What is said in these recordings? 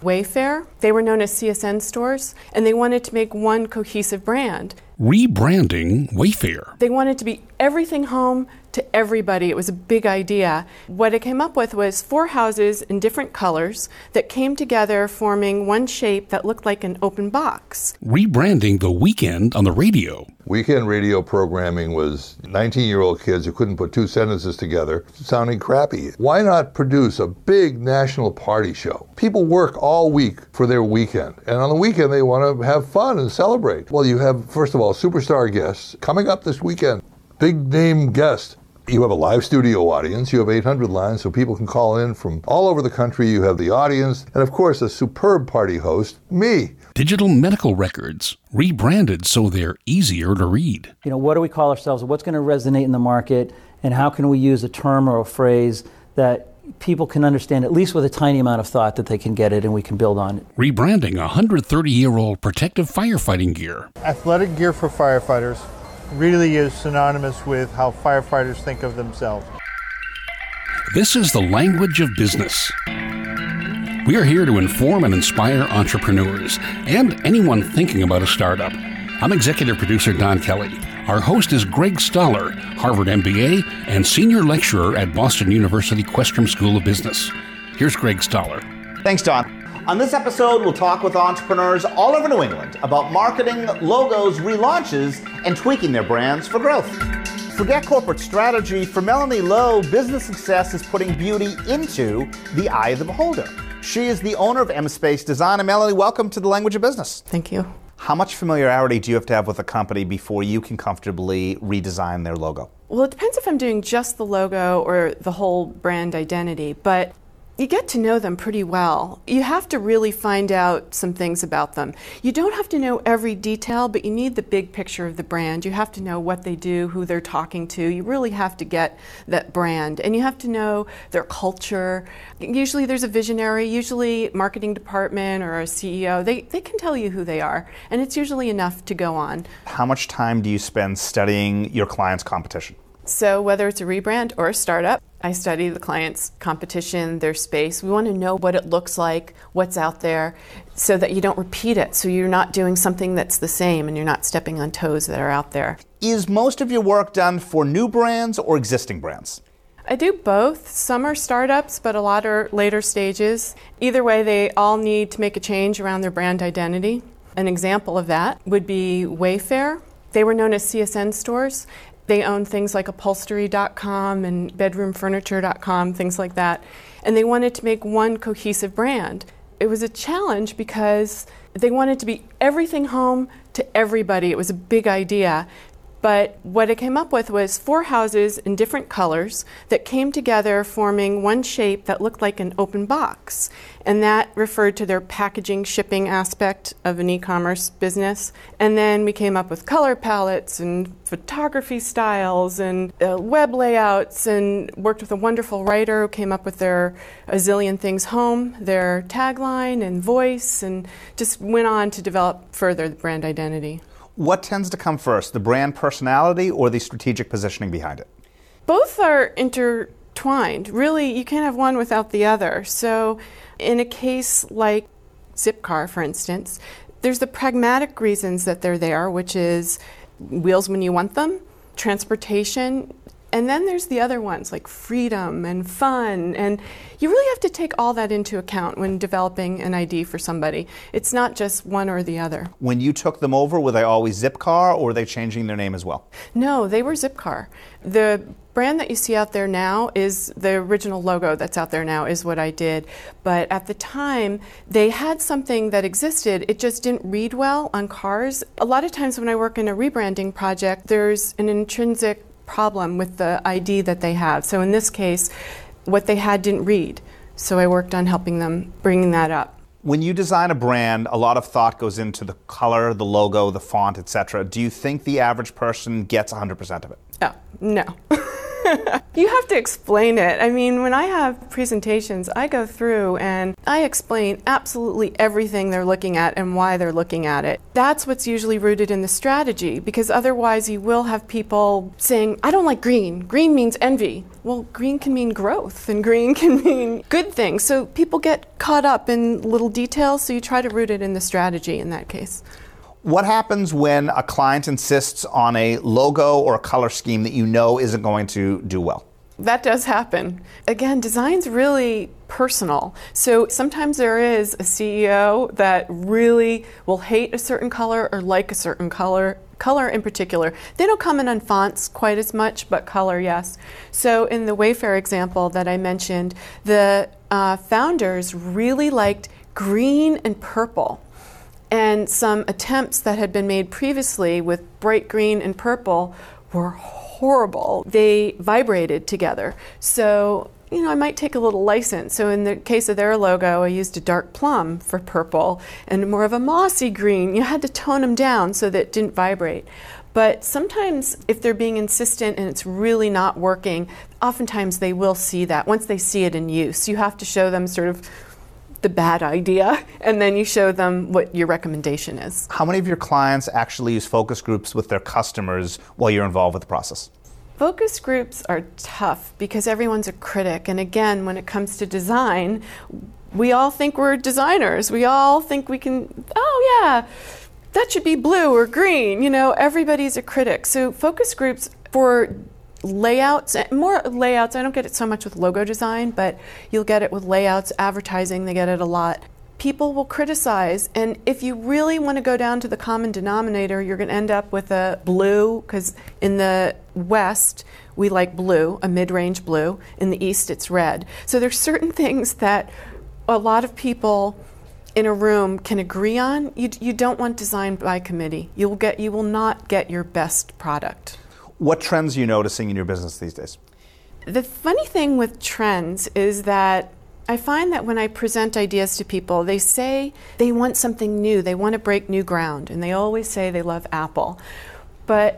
Wayfair. They were known as CSN stores, and they wanted to make one cohesive brand. Rebranding Wayfair. They wanted to be everything home to everybody. It was a big idea. What I came up with was 4 houses in different colors that came together forming one shape that looked like an open box. Rebranding the Weekend on the radio. Weekend radio programming was 19-year-old kids who couldn't put 2 sentences together, sounding crappy. Why not produce a big national party show? People work all week for their weekend, and on the weekend they want to have fun and celebrate. Well, you have, first of all, superstar guests coming up this weekend. Big name guests. You have a live studio audience. You have 800 lines so people can call in from all over the country. You have the audience. And of course, a superb party host, me. Digital medical records, rebranded so they're easier to read. What do we call ourselves? What's going to resonate in the market? And how can we use a term or a phrase that people can understand, at least with a tiny amount of thought, that they can get it and we can build on it? Rebranding 130-year-old protective firefighting gear. Athletic gear for firefighters really is synonymous with how firefighters think of themselves. This is the language of business. We are here to inform and inspire entrepreneurs and anyone thinking about a startup. I'm executive producer Don Kelly. Our host is Greg Stoller, Harvard MBA and senior lecturer at Boston University Questrom School of Business. Here's Greg Stoller. Thanks, Don. On this episode, we'll talk with entrepreneurs all over New England about marketing, logos, relaunches, and tweaking their brands for growth. Forget corporate strategy. For Melanie Lowe, business success is putting beauty into the eye of the beholder. She is the owner of M Space Design. And Melanie, welcome to the Language of Business. Thank you. How much familiarity do you have with a company before you can comfortably redesign their logo? Well, it depends if I'm doing just the logo or the whole brand identity, but you get to know them pretty well. You have to really find out some things about them. You don't have to know every detail, but you need the big picture of the brand. You have to know what they do, who they're talking to. You really have to get that brand. And you have to know their culture. Usually there's a visionary, usually marketing department or a CEO. They can tell you who they are, and it's usually enough to go on. How much time do you spend studying your client's competition? So whether it's a rebrand or a startup, I study the client's competition, their space. We want to know what it looks like, what's out there, so that you don't repeat it. So you're not doing something that's the same and you're not stepping on toes that are out there. Is most of your work done for new brands or existing brands? I do both. Some are startups, but a lot are later stages. Either way, they all need to make a change around their brand identity. An example of that would be Wayfair. They were known as CSN stores. They own things like upholstery.com and bedroomfurniture.com, things like that. And they wanted to make one cohesive brand. It was a challenge because they wanted to be everything home to everybody. It was a big idea. But what I came up with was 4 houses in different colors that came together forming one shape that looked like an open box. And that referred to their packaging, shipping aspect of an e-commerce business. And then we came up with color palettes and photography styles and web layouts, and worked with a wonderful writer who came up with their A Zillion Things Home, their tagline and voice, and just went on to develop further the brand identity. What tends to come first, the brand personality or the strategic positioning behind it? Both are intertwined. Really, you can't have one without the other. So in a case like Zipcar, for instance, there's the pragmatic reasons that they're there, which is wheels when you want them, transportation, and then there's the other ones like freedom and fun. And you really have to take all that into account when developing an ID for somebody. It's not just one or the other. When you took them over, were they always Zipcar or were they changing their name as well? No, they were Zipcar. The brand that you see out there now is the original logo that's out there now is what I did. But at the time, they had something that existed. It just didn't read well on cars. A lot of times when I work in a rebranding project, there's an intrinsic problem with the ID that they have. So in this case, what they had didn't read. So I worked on helping them bringing that up. When you design a brand, a lot of thought goes into the color, the logo, the font, etc. Do you think the average person gets 100% of it? Oh, no. You have to explain it. I mean, when I have presentations, I go through and I explain absolutely everything they're looking at and why they're looking at it. That's what's usually rooted in the strategy, because otherwise you will have people saying, I don't like green. Green means envy. Well, green can mean growth and green can mean good things. So people get caught up in little details, so you try to root it in the strategy in that case. What happens when a client insists on a logo or a color scheme that you know isn't going to do well? That does happen. Again, design's really personal. So sometimes there is a CEO that really will hate a certain color or like a certain color in particular. They don't comment on fonts quite as much, but color, yes. So in the Wayfair example that I mentioned, the founders really liked green and purple. And some attempts that had been made previously with bright green and purple were horrible. They vibrated together. So, I might take a little license. So in the case of their logo, I used a dark plum for purple and more of a mossy green. You had to tone them down so that it didn't vibrate. But sometimes if they're being insistent and it's really not working, oftentimes they will see that once they see it in use. You have to show them sort of the bad idea, and then you show them what your recommendation is. How many of your clients actually use focus groups with their customers while you're involved with the process? Focus groups are tough because everyone's a critic. And again, when it comes to design, we all think we're designers. We all think we can, oh yeah, that should be blue or green. Everybody's a critic. So focus groups for layouts, more layouts. I don't get it so much with logo design, but you'll get it with layouts, advertising, they get it a lot. People will criticize, and if you really want to go down to the common denominator, you're going to end up with a blue, because in the West, we like blue, a mid-range blue. In the East, it's red. So there's certain things that a lot of people in a room can agree on. You don't want design by committee. You will not get your best product. What trends are you noticing in your business these days? The funny thing with trends is that I find that when I present ideas to people, they say they want something new, they want to break new ground, and they always say they love Apple. But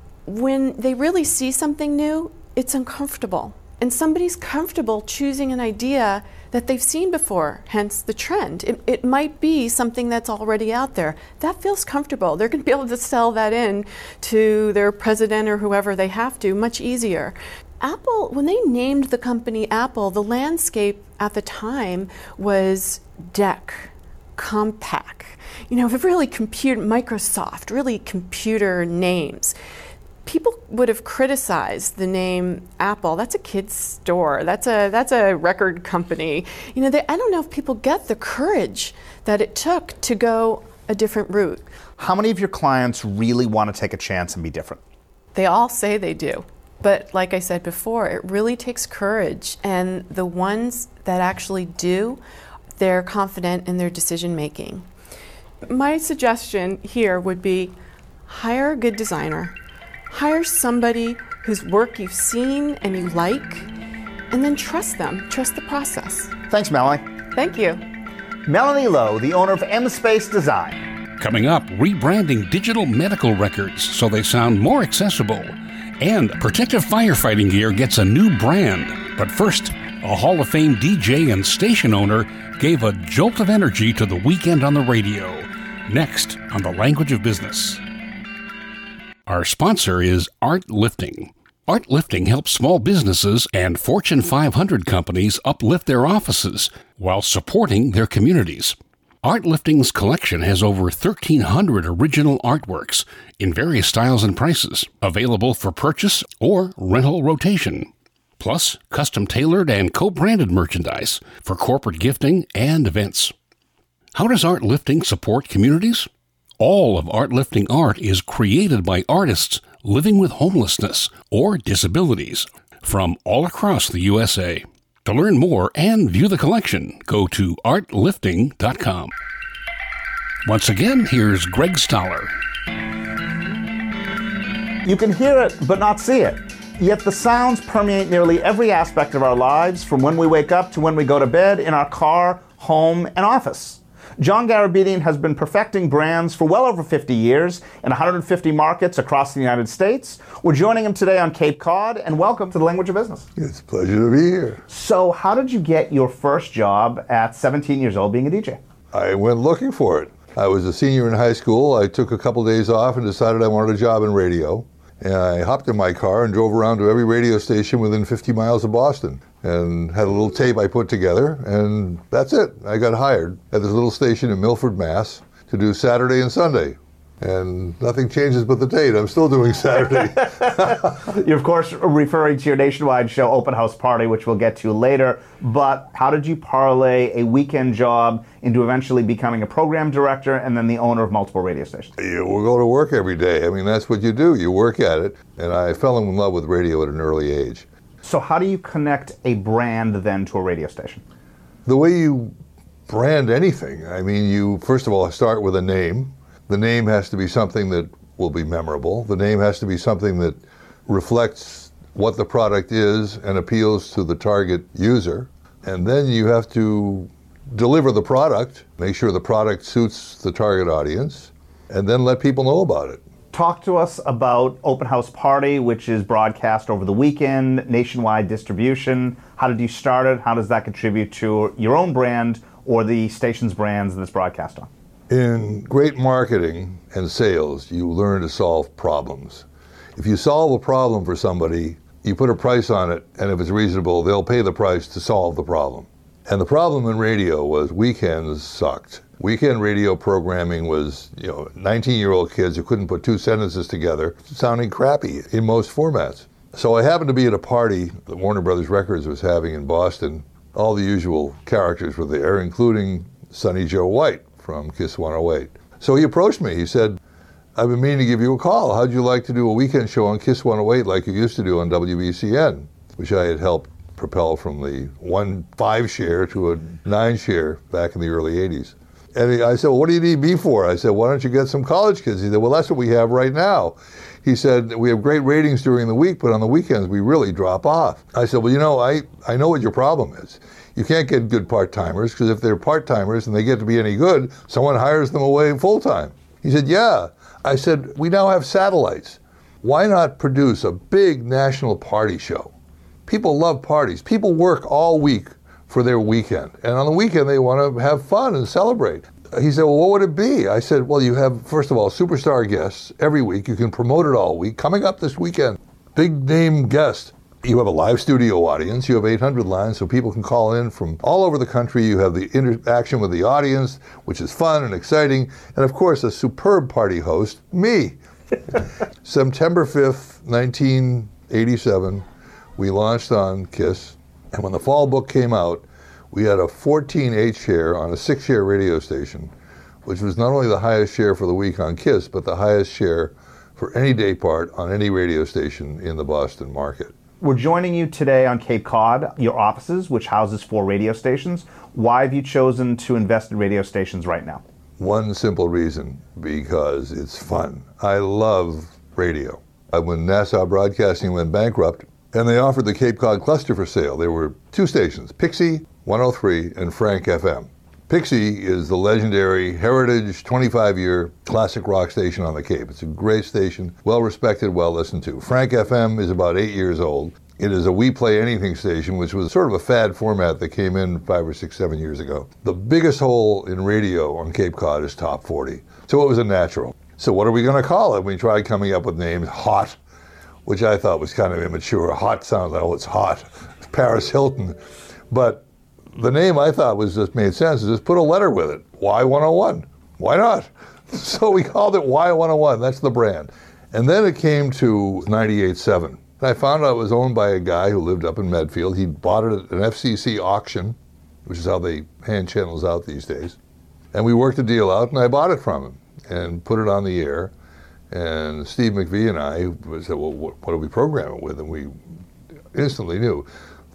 when they really see something new, it's uncomfortable. And somebody's comfortable choosing an idea that they've seen before, hence the trend. It might be something that's already out there. That feels comfortable. They're going to be able to sell that in to their president or whoever they have to much easier. Apple, when they named the company Apple, the landscape at the time was DEC, Compaq, really Microsoft, really computer names. People would have criticized the name Apple. That's a kid's store. That's a record company. I don't know if people get the courage that it took to go a different route. How many of your clients really want to take a chance and be different? They all say they do. But like I said before, it really takes courage. And the ones that actually do, they're confident in their decision making. My suggestion here would be hire a good designer. Hire somebody whose work you've seen and you like, and then trust them. Trust the process. Thanks, Melanie. Thank you. Melanie Lowe, the owner of M-Space Design. Coming up, rebranding digital medical records so they sound more accessible. And protective firefighting gear gets a new brand. But first, a Hall of Fame DJ and station owner gave a jolt of energy to the weekend on the radio. Next on The Language of Business. Our sponsor is Art Lifting. Art Lifting helps small businesses and Fortune 500 companies uplift their offices while supporting their communities. Art Lifting's collection has over 1,300 original artworks in various styles and prices, available for purchase or rental rotation. Plus, custom-tailored and co-branded merchandise for corporate gifting and events. How does Art Lifting support communities? All of Art Lifting art is created by artists living with homelessness or disabilities from all across the USA. To learn more and view the collection, go to artlifting.com. Once again, here's Greg Stoller. You can hear it but not see it. Yet the sounds permeate nearly every aspect of our lives, from when we wake up to when we go to bed, in our car, home, and office. John Garabedian has been perfecting brands for well over 50 years in 150 markets across the United States. We're joining him today on Cape Cod, and welcome to the Language of Business. It's a pleasure to be here. So how did you get your first job at 17 years old being a DJ? I went looking for it. I was a senior in high school. I took a couple days off and decided I wanted a job in radio. And I hopped in my car and drove around to every radio station within 50 miles of Boston and had a little tape I put together, and that's it. I got hired at this little station in Milford, Mass. to do Saturday and Sunday. And nothing changes but the date. I'm still doing Saturday. You're, of course, referring to your nationwide show, Open House Party, which we'll get to later. But how did you parlay a weekend job into eventually becoming a program director and then the owner of multiple radio stations? Yeah, we'll go to work every day. I mean, that's what you do. You work at it. And I fell in love with radio at an early age. So how do you connect a brand then to a radio station? The way you brand anything. I mean, you, first of all, start with a name. The name has to be something that will be memorable. The name has to be something that reflects what the product is and appeals to the target user. And then you have to deliver the product, make sure the product suits the target audience, and then let people know about it. Talk to us about Open House Party, which is broadcast over the weekend, nationwide distribution. How did you start it? How does that contribute to your own brand or the station's brands that it's broadcast on? In great marketing and sales, you learn to solve problems. If you solve a problem for somebody, you put a price on it, and if it's reasonable, they'll pay the price to solve the problem. And the problem in radio was weekends sucked. Weekend radio programming was, 19-year-old kids who couldn't put two sentences together, sounding crappy in most formats. So I happened to be at a party that Warner Brothers Records was having in Boston. All the usual characters were there, including Sonny Joe White from Kiss 108. So he approached me. He said, I've been meaning to give you a call. How'd you like to do a weekend show on Kiss 108 like you used to do on WBCN, which I had helped propel from the 1.5 share to a 9 share back in the early 80s. And I said, well, what do you need me for? I said, why don't you get some college kids? He said, well, that's what we have right now. He said, we have great ratings during the week, but on the weekends we really drop off. I said, well, I know what your problem is. You can't get good part-timers, because if they're part-timers and they get to be any good, someone hires them away full-time. He said, yeah. I said, we now have satellites. Why not produce a big national party show? People love parties. People work all week for their weekend. And on the weekend, they want to have fun and celebrate. He said, well, what would it be? I said, well, you have, first of all, superstar guests every week. You can promote it all week. Coming up this weekend, big name guest. You have a live studio audience. You have 800 lines so people can call in from all over the country. You have the interaction with the audience, which is fun and exciting. And of course, a superb party host, me. September 5th, 1987, we launched on KISS. And when the fall book came out, we had a 14.8 share on a 6-share radio station, which was not only the highest share for the week on KISS, but the highest share for any day part on any radio station in the Boston market. We're joining you today on Cape Cod, your offices, which houses 4 radio stations. Why have you chosen to invest in radio stations right now? One simple reason, because it's fun. I love radio. When Nassau Broadcasting went bankrupt, and they offered the Cape Cod cluster for sale, there were 2 stations, Pixie 103 and Frank FM. Pixie is the legendary heritage 25-year classic rock station on the Cape. It's a great station, well respected, well listened to. Frank FM is about 8 years old. It is a We Play Anything station, which was sort of a fad format that came in 5 or 6, 7 years ago. The biggest hole in radio on Cape Cod is Top 40. So it was a natural. So what are we going to call it? We tried coming up with names. Hot, which I thought was kind of immature. Hot sounds like, oh, it's hot. It's Paris Hilton. But the name I thought was just made sense is just put a letter with it. Y101. Why not? So we called it Y101. That's the brand. And then it came to 98.7. I found out it was owned by a guy who lived up in Medfield. He bought it at an FCC auction, which is how they hand channels out these days. And we worked a deal out, and I bought it from him and put it on the air. And Steve McVie and I said, well, what do we program it with? And we instantly knew.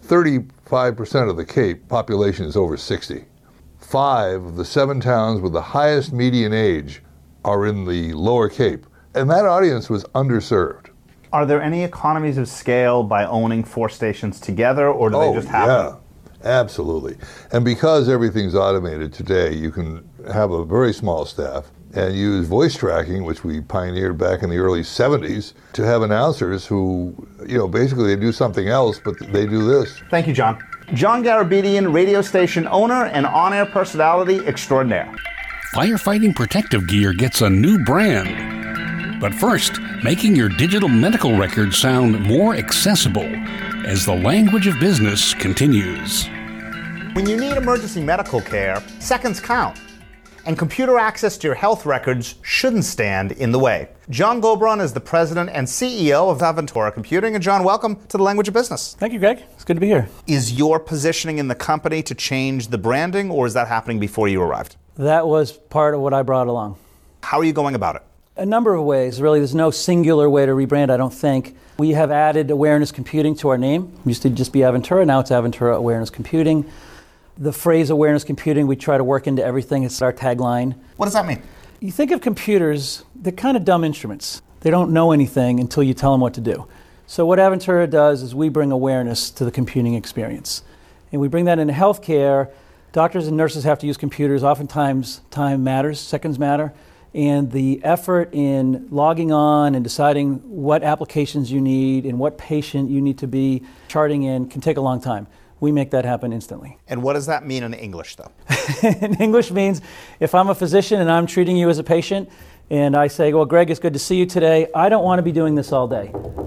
35% of the Cape population is over 60. 5 of the 7 towns with the highest median age are in the lower Cape. And that audience was underserved. Are there any economies of scale by owning 4 stations together, or do they just happen? Absolutely. And because everything's automated today, you can have a very small staff and use voice tracking, which we pioneered back in the early 70s, to have announcers who, basically they do something else, but they do this. Thank you, John. John Garabedian, radio station owner and on-air personality extraordinaire. Firefighting protective gear gets a new brand. But first, making your digital medical records sound more accessible as the language of business continues. When you need emergency medical care, seconds count. And computer access to your health records shouldn't stand in the way. John Gobron is the president and CEO of Aventura Computing. And John, welcome to the Language of Business. Thank you, Greg. It's good to be here. Is your positioning in the company to change the branding, or is that happening before you arrived? That was part of what I brought along. How are you going about it? A number of ways, really. There's no singular way to rebrand, I don't think. We have added Awareness Computing to our name. It used to just be Aventura, now it's Aventura Awareness Computing. The phrase awareness computing, we try to work into everything. It's our tagline. What does that mean? You think of computers, they're kind of dumb instruments. They don't know anything until you tell them what to do. So what Aventura does is we bring awareness to the computing experience. And we bring that into healthcare. Doctors and nurses have to use computers. Oftentimes time matters, seconds matter. And the effort in logging on and deciding what applications you need and what patient you need to be charting in can take a long time. We make that happen instantly. And what does that mean in English, though? In English means if I'm a physician and I'm treating you as a patient and I say, well, Greg, it's good to see you today, I don't want to be doing this all day.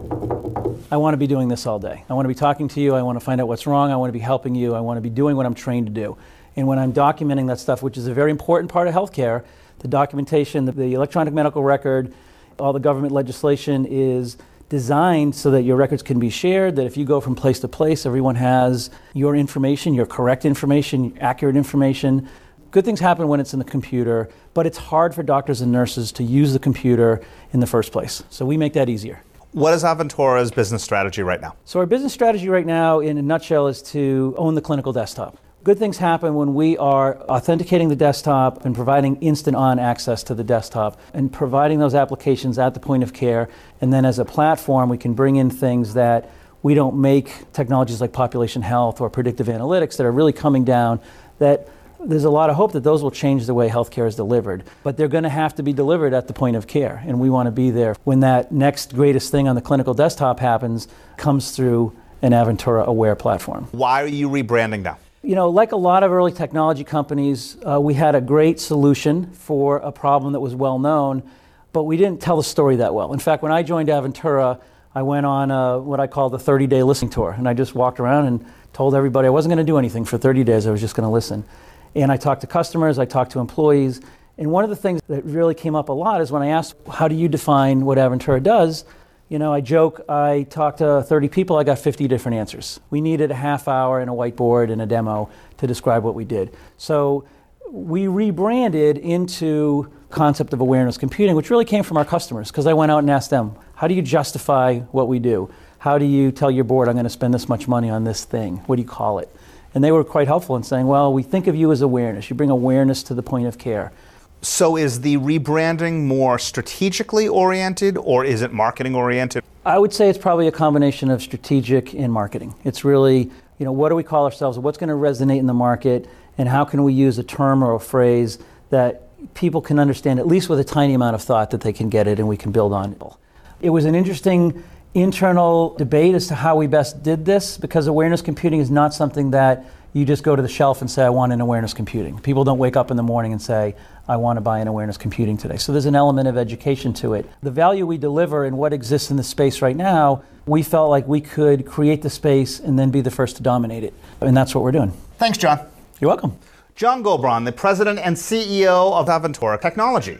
I want to be doing this all day. I want to be talking to you. I want to find out what's wrong. I want to be helping you. I want to be doing what I'm trained to do. And when I'm documenting that stuff, which is a very important part of healthcare, the documentation, the electronic medical record, all the government legislation is designed so that your records can be shared, that if you go from place to place, everyone has your information, your correct information, accurate information. Good things happen when it's in the computer, but it's hard for doctors and nurses to use the computer in the first place. So we make that easier. What is Aventura's business strategy right now? So our business strategy right now, in a nutshell, is to own the clinical desktop. Good things happen when we are authenticating the desktop and providing instant-on access to the desktop and providing those applications at the point of care. And then as a platform, we can bring in things that we don't make, technologies like population health or predictive analytics that are really coming down, that there's a lot of hope that those will change the way healthcare is delivered. But they're going to have to be delivered at the point of care, and we want to be there when that next greatest thing on the clinical desktop happens, comes through an Aventura Aware platform. Why are you rebranding now? Like a lot of early technology companies, we had a great solution for a problem that was well known, but we didn't tell the story that well. In fact, when I joined Aventura, I went on what I call the 30-day listening tour, and I just walked around and told everybody I wasn't going to do anything for 30 days, I was just going to listen. And I talked to customers, I talked to employees, and one of the things that really came up a lot is when I asked, how do you define what Aventura does? I joke, I talked to 30 people, I got 50 different answers. We needed a half hour and a whiteboard and a demo to describe what we did. So we rebranded into concept of awareness computing, which really came from our customers, because I went out and asked them, how do you justify what we do? How do you tell your board, I'm going to spend this much money on this thing? What do you call it? And they were quite helpful in saying, well, we think of you as awareness. You bring awareness to the point of care. So is the rebranding more strategically oriented, or is it marketing oriented? I would say it's probably a combination of strategic and marketing. It's really, what do we call ourselves? What's going to resonate in the market? And how can we use a term or a phrase that people can understand, at least with a tiny amount of thought, that they can get it and we can build on it. It was an interesting internal debate as to how we best did this, because awareness computing is not something that you just go to the shelf and say, I want an awareness computing. People don't wake up in the morning and say, I want to buy an awareness computing today. So there's an element of education to it. The value we deliver and what exists in the space right now, we felt like we could create the space and then be the first to dominate it. And that's what we're doing. Thanks, John. You're welcome. John Gobron, the president and CEO of Aventura Technology.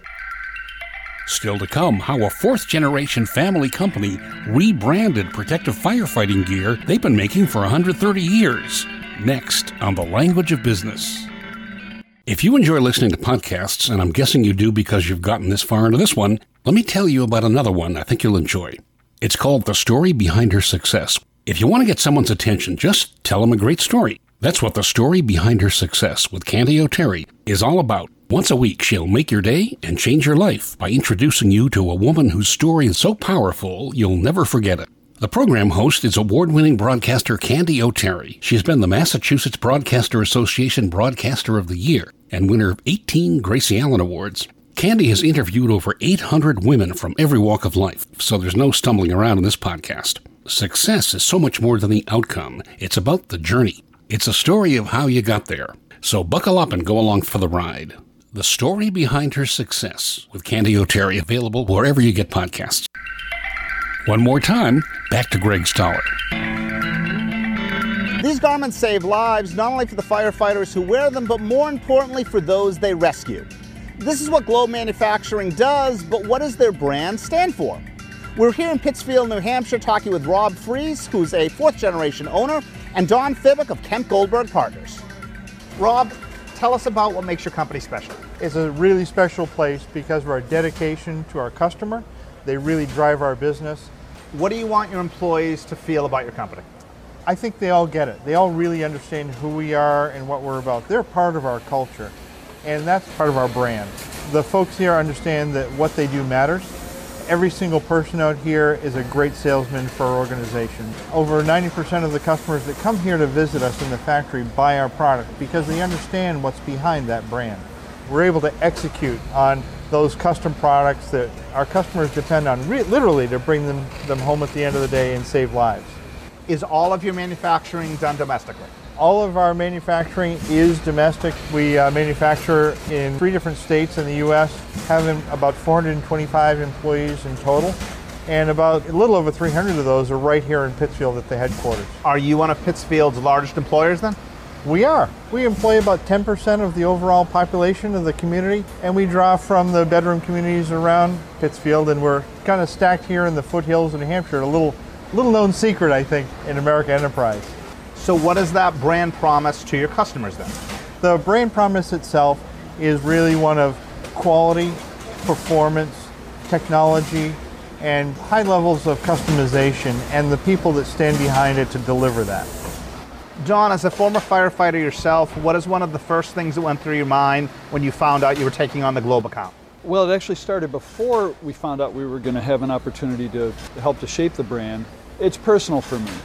Still to come, how a fourth-generation family company rebranded protective firefighting gear they've been making for 130 years. Next on The Language of Business. If you enjoy listening to podcasts, and I'm guessing you do because you've gotten this far into this one, let me tell you about another one I think you'll enjoy. It's called The Story Behind Her Success. If you want to get someone's attention, just tell them a great story. That's what The Story Behind Her Success with Candy O'Terry is all about. Once a week, she'll make your day and change your life by introducing you to a woman whose story is so powerful you'll never forget it. The program host is award-winning broadcaster Candy O'Terry. She's been the Massachusetts Broadcaster Association Broadcaster of the Year and winner of 18 Gracie Allen Awards. Candy has interviewed over 800 women from every walk of life, so there's no stumbling around in this podcast. Success is so much more than the outcome. It's about the journey. It's a story of how you got there. So buckle up and go along for the ride. The story behind her success with Candy O'Terry, available wherever you get podcasts. One more time, back to Greg Stoller. These garments save lives, not only for the firefighters who wear them, but more importantly for those they rescue. This is what Globe Manufacturing does, but what does their brand stand for? We're here in Pittsfield, New Hampshire, talking with Rob Fries, who's a fourth-generation owner, and Don Fibick of Kemp Goldberg Partners. Rob, tell us about what makes your company special. It's a really special place because of our dedication to our customer. They really drive our business. What do you want your employees to feel about your company? I think they all get it. They all really understand who we are and what we're about. They're part of our culture, and that's part of our brand. The folks here understand that what they do matters. Every single person out here is a great salesman for our organization. Over 90% of the customers that come here to visit us in the factory buy our product because they understand what's behind that brand. We're able to execute on those custom products that our customers depend on literally to bring them home at the end of the day and save lives. Is all of your manufacturing done domestically? All of our manufacturing is domestic. We manufacture in 3 different states in the U.S., having about 425 employees in total, and about a little over 300 of those are right here in Pittsfield at the headquarters. Are you one of Pittsfield's largest employers then? We are. We employ about 10% of the overall population of the community, and we draw from the bedroom communities around Pittsfield, and we're kind of stacked here in the foothills of New Hampshire, a little known secret, I think, in America Enterprise. So what is that brand promise to your customers then? The brand promise itself is really one of quality, performance, technology, and high levels of customization, and the people that stand behind it to deliver that. Don, as a former firefighter yourself, what is one of the first things that went through your mind when you found out you were taking on the Globe account? Well, it actually started before we found out we were going to have an opportunity to help to shape the brand. It's personal for me.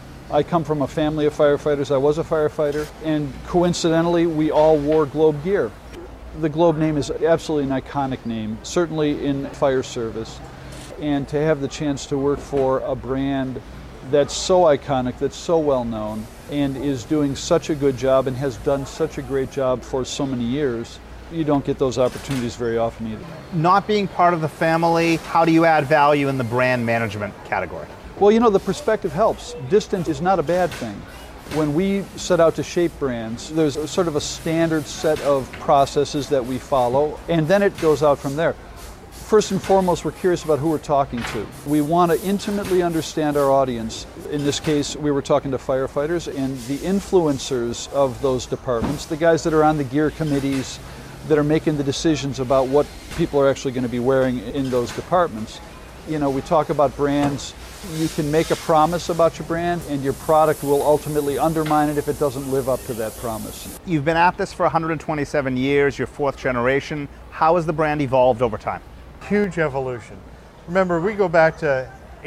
I come from a family of firefighters. I was a firefighter, and coincidentally, we all wore Globe gear. The Globe name is absolutely an iconic name, certainly in fire service. And to have the chance to work for a brand that's so iconic, that's so well known, and is doing such a good job and has done such a great job for so many years, you don't get those opportunities very often either. Not being part of the family, how do you add value in the brand management category? Well, you know, the perspective helps. Distance is not a bad thing. When we set out to shape brands, there's sort of a standard set of processes that we follow, and then it goes out from there. First and foremost, we're curious about who we're talking to. We want to intimately understand our audience. In this case, we were talking to firefighters and the influencers of those departments, the guys that are on the gear committees that are making the decisions about what people are actually going to be wearing in those departments. You know, we talk about brands. You can make a promise about your brand, and your product will ultimately undermine it if it doesn't live up to that promise. You've been at this for 127 years, you're 4th generation. How has the brand evolved over time? Huge evolution. Remember, we go back to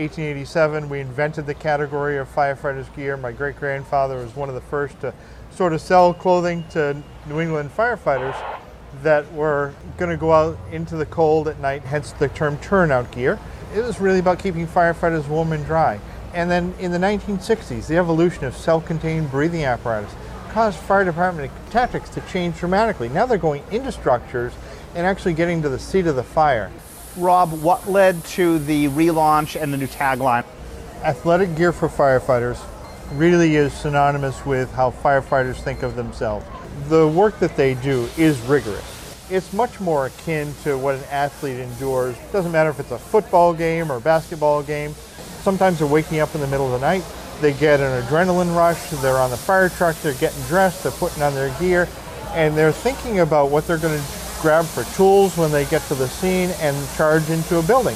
1887. We invented the category of firefighters gear. My great-grandfather was one of the first to sort of sell clothing to New England firefighters that were going to go out into the cold at night, hence the term turnout gear. It was really about keeping firefighters warm and dry. And then in the 1960s, the evolution of self-contained breathing apparatus caused fire department tactics to change dramatically. Now they're going into structures and actually getting to the seat of the fire. Rob, what led to the relaunch and the new tagline? Athletic gear for firefighters really is synonymous with how firefighters think of themselves. The work that they do is rigorous. It's much more akin to what an athlete endures. It doesn't matter if it's a football game or a basketball game. Sometimes they're waking up in the middle of the night, they get an adrenaline rush, they're on the fire truck, they're getting dressed, they're putting on their gear, and they're thinking about what they're going to grab for tools when they get to the scene and charge into a building.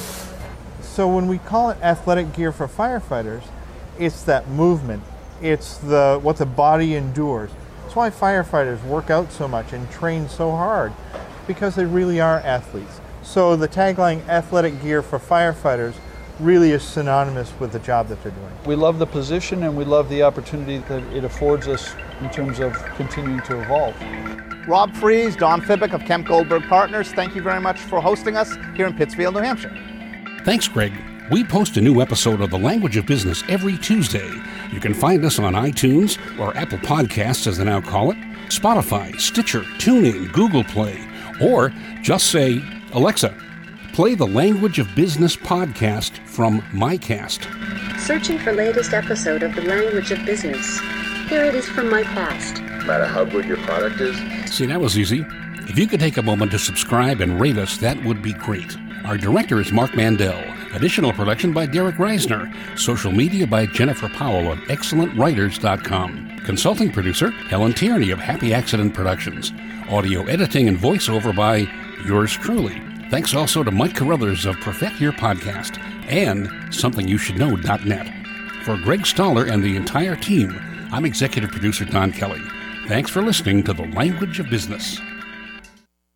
So when we call it athletic gear for firefighters, it's that movement. It's what the body endures. That's why firefighters work out so much and train so hard, because they really are athletes. So the tagline, athletic gear for firefighters, really is synonymous with the job that they're doing. We love the position and we love the opportunity that it affords us in terms of continuing to evolve. Rob Fries, Don Fibick of Kemp Goldberg Partners, thank you very much for hosting us here in Pittsfield, New Hampshire. Thanks, Greg. We post a new episode of The Language of Business every Tuesday. You can find us on iTunes, or Apple Podcasts as they now call it, Spotify, Stitcher, TuneIn, Google Play, or just say, Alexa, play the Language of Business podcast from MyCast. Searching for latest episode of The Language of Business. Here it is from my past. No matter how good your product is. See, that was easy. If you could take a moment to subscribe and rate us, that would be great. Our director is Mark Mandel. Additional production by Derek Reisner. Social media by Jennifer Powell of ExcellentWriters.com. Consulting producer, Helen Tierney of Happy Accident Productions. Audio editing and voiceover by yours truly. Thanks also to Mike Carruthers of Perfect Your Podcast and SomethingYouShouldKnow.net. For Greg Stoller and the entire team, I'm executive producer Don Kelly. Thanks for listening to The Language of Business.